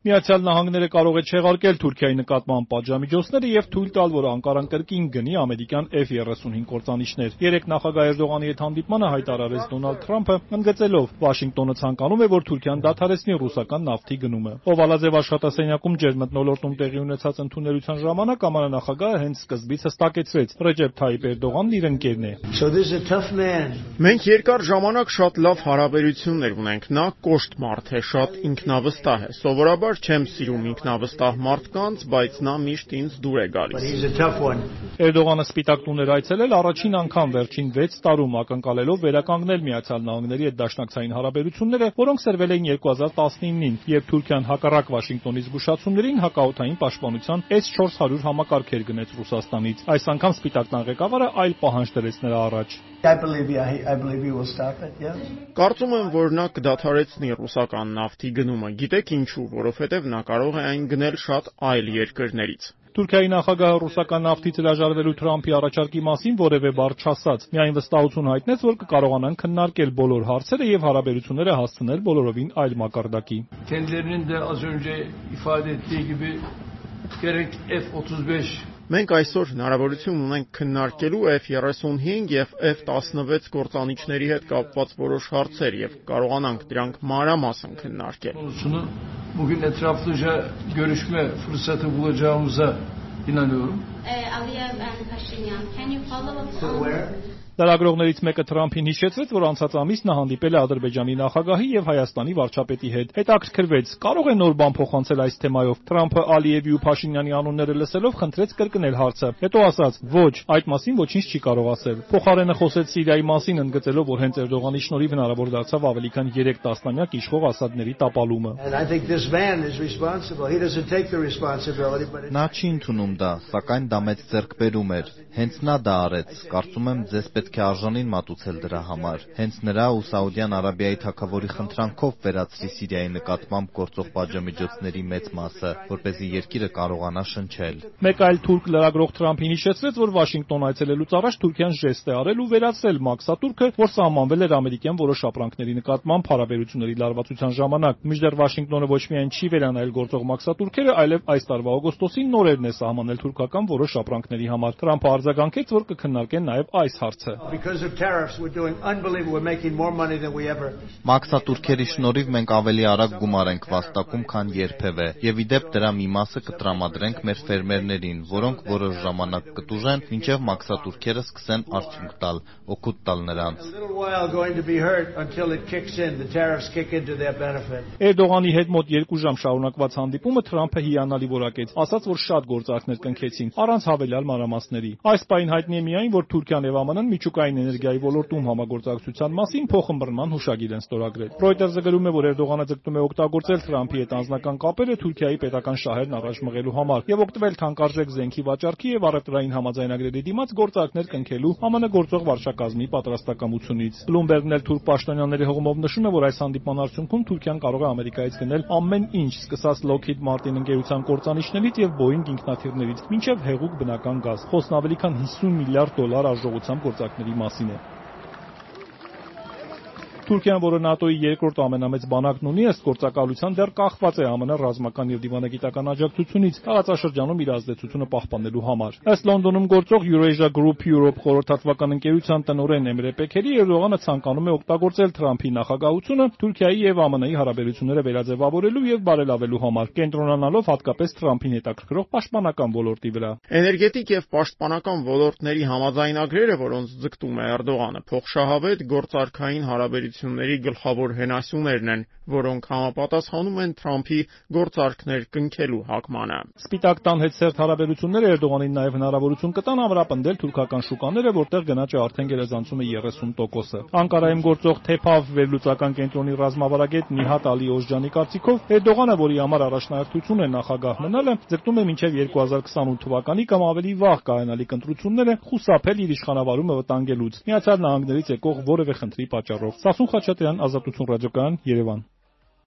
Միացյալ Նահանգները կարող է չեղարկել Թուրքիայի նկատմամբ պատժամիջոցները եւ թույլ տալ, որ Անկարան կրկին գնի ամերիկյան F-35 կործանիչներ։ Երեք նախագահ Էրդողանի հետ հանդիպմանը հայտարարեց Դոնալդ Թրամփը, ընդգծելով. Վաշինգտոնը ցանկանում է, որ Թուրքիան դադարեցնի ռուսական նավթի գնումը։ Օվալաձև աշխատասենյակում ջերմթնոլորտում տեղի ունեցած ընդունելության ժամանակ ԱՄՆ նախագահը հենց սկզբից հստակեցրեց. Ռեջեփ Թայիպ Էրդողանն իր ընկերն է։ Մենք երկար ժամանակ շատ լավ հարաբերություններ ունենք։ Նա կոշտ մարդ է, շատ ինքնավստահ է։ Սովորաբար չեմ սիրում ինքնավստահ մարդկանց, բայց նա միշտ ինձ դուր է գալիս։ Էրդողանը Սպիտակ տուն էր այցելել առաջին անգամ վերջին 6 տարում, ակնկալելով վերականգնել Միացյալ Նահանգների հետ դաշնակցային հարաբերությունները, որոնք սրվել էին 2019-ին, երբ Թուրքիան հակառակ Վաշինգտոնի զգուշացումներին հակաօդային պաշտպանության S-400 համակարգեր գնեց Ռուսաստանից։ Այս անգամ Սպիտակ տան ղեկավարը այլ պահանջ դրեց նրա առաջ։ Կարծում եմ, որ նա կդադարեցնի ռուսական նավթի գնումը։ Գիտեք ինչու, որովհետև նա կարող է այն գնել շատ այլ երկրներից։ Թուրքիայի նախագահը ռուսական նավթից հրաժարվելու Թրամփի առաջարկի մասին որևէ բառ չասաց։ Միայն վստահություն հայտնեց, որ կկարողանան քննարկել բոլոր հարցերը եւ հարաբերությունները հասցնել բոլորովին այլ մակարդակի։ Մենք այսօր հնարավորություն ունենք քննարկելու F-35 եւ F-16 կործանիչների հետ կապված որոշ հարցեր եւ կարողանանք դրանք մանրամասն քննարկել։ Bugün etraflıca görüşme fırsatı bulacağımıza inanıyorum. Լրագրողներից մեկը Թրամփին հիշեցրեց, որ անցած ամիս նա հանդիպել է Ադրբեջանի նախագահի եւ Հայաստանի վարչապետի հետ։ Հետաքրքրվեց. կարող է նոր բան փոխանցել այս թեմայով։ Թրամփը Ալիևի ու Փաշինյանի անունները լսելով խնդրեց կրկնել հարցը։ Հետո ասաց. ոչ, այդ մասին ոչինչ չի կարող ասել։ Փոխարենը խոսեց Սիրիայի մասին, ընդգծելով, որ հենց Էրդողանի շնորհիվ հնարավոր դարձավ ավելի քան 3 տասնամյակ իշխող Ասադների տապալումը։ Նա չի ընդունում դա, սակայն դա մեծ ձեռքբերում էր։ Հենց նա դա արեց։ Կարծում եմ, ձեզ պետք է արժանին մատուցել դրա համար։ Հենց նրա ու Սաուդյան Արաբիայի թագավորի խնդրանքով վերացրի Սիրիայի նկատմամբ գործող պատժամիջոցների մեծ մասը, որպեսզի երկիրը կարողանա շնչել։ Մեկ այլ թուրք լրագրող Թրամփին հիշեցրեց, որ Վաշինգտոն այցելելուց առաջ Թուրքիան ժեստ է արել ու վերացրել մաքսատուրքը, որ սահմանվել էր ամերիկյան որոշ ապրանքների նկատմամբ հարաբերությունների լարվածության ժամանակ։ Մինչդեռ Վաշինգտոնը ոչ միայն չի վերանայել գործող մաքսատուրքերը, այլև այս տարվա օգոստոսին նորերն է սահմանել թուրքական որոշ ապրանքների համար։ Թրամփը արձագանքեց, որ կքննարկեն նաև այս հարցը։ Մաքսատուրքերի շնորհիվ մենք ավելի արագ գումար ենք վաստակում, քան երբևէ, եւ ի դեպ դրա մի մասը կտրամադրենք մեր ֆերմերներին, որոնք որոշ ժամանակ կտուժեն, մինչեւ մաքսատուրքերը սկսեն արդյունք տալ, օգուտ տալ նրանց։ Էրդողանի հետ մոտ 2 ժամ շարունակված հանդիպումը Թրամփը հիանալի որակեց, ասաց, որ շատ գործարքներ կնքեցին, առանց հավելյալ մանրամասների։ Այս պահին հայտնի է միայն, որ Թուրքիան եւ ԱՄՆ-ն միջուկային էներգիայի ոլորտում համագործակցության մասին փոխըմբռնման հուշագիր են ստորագրել։ Reuters-ը գրում է, որ Էրդողանը ձգտում է օգտագործել Թրամփի հետ անձնական կապերը Թուրքիայի պետական շահերն առաջ մղելու համար եւ օգտվել թանկարժեք զենքի վաճառքի եւ առևտրային համաձայնագրերի դիմաց գործարքներ կնքելու ԱՄՆ գործող վարչակազմի պատրաստակամությունից։ Bloomberg-ն էլ թուրք պաշտոնյաների հողմով նշում է, որ այս հանդիպման արդյունքում Թուրքիան կարող է Ամերիկայից գնել ամեն ինչ, սկսած Lockheed Martin ընկերության կործանիչներից եւ Boeing ինքնաթիռներից, մինչեւ հեղուկ բնական գազ։ Խոսքն ավելի քան $50 միլիարդ արժողությամբ գործարքների մասին է։ Թուրքիան, որը ՆԱՏՕ-ի երկրորդ ամենամեծ բանակն ունի, ըստ գործակալության դեռ կախված է ԱՄՆ ռազմական եւ դիվանագիտական աջակցությունից տարածաշրջանում իր ազդեցությունը պահպանելու համար։ Ըստ Լոնդոնում գործող Eurasia Group Europe խորհրդատվական ընկերության տնօրեն Էմրե Պեքերի, Էրդողանը ցանկանում է օգտագործել Թրամփի նախագահությունը Թուրքիայի եւ ԱՄՆ-ի հարաբերությունները վերաձևավորելու եւ բարելավելու համար, կենտրոնանալով հատկապես Թրամփին հետաքրքրող պաշտպանական ոլորտի վրա։ Էներգետիկ եւ պաշտպանական ոլորտների համաձայնագրերը, որոնց ձգտում է Էրդողանը, փոխշահավետ գործարքային հարաբերությունների գլխավոր հենասյուներն են, որոնք համապատասխանում են Թրամփի գործարքներ կնքելու հակմանը։ Սպիտակ տան հետ սերտ հարաբերությունները Էրդողանին նաև հնարավորություն կտան ամրապնդել թուրքական շուկաները, որտեղ գնաճը արդեն գերազանցում է 30%-ը։ Անկարայում գործող TEPAV վերլուծական կենտրոնի ռազմավարագետ Նիհատ Ալի Օժջանի կարծիքով Էրդողանը, որի համար առաջնահերթություն է նախագահ մնալը, ձգտում է մինչև 2028 թվականի կամ ավելի վաղ կայանալիք ընտրությունները խուսափել իր իշխանավարումը վտանգելուց Միացյալ Նահանգներից եկող որևէ խնդրի պատճառով։ Սասուն Խաչատրյան, Ազատություն ռադիոկայան, Երևան։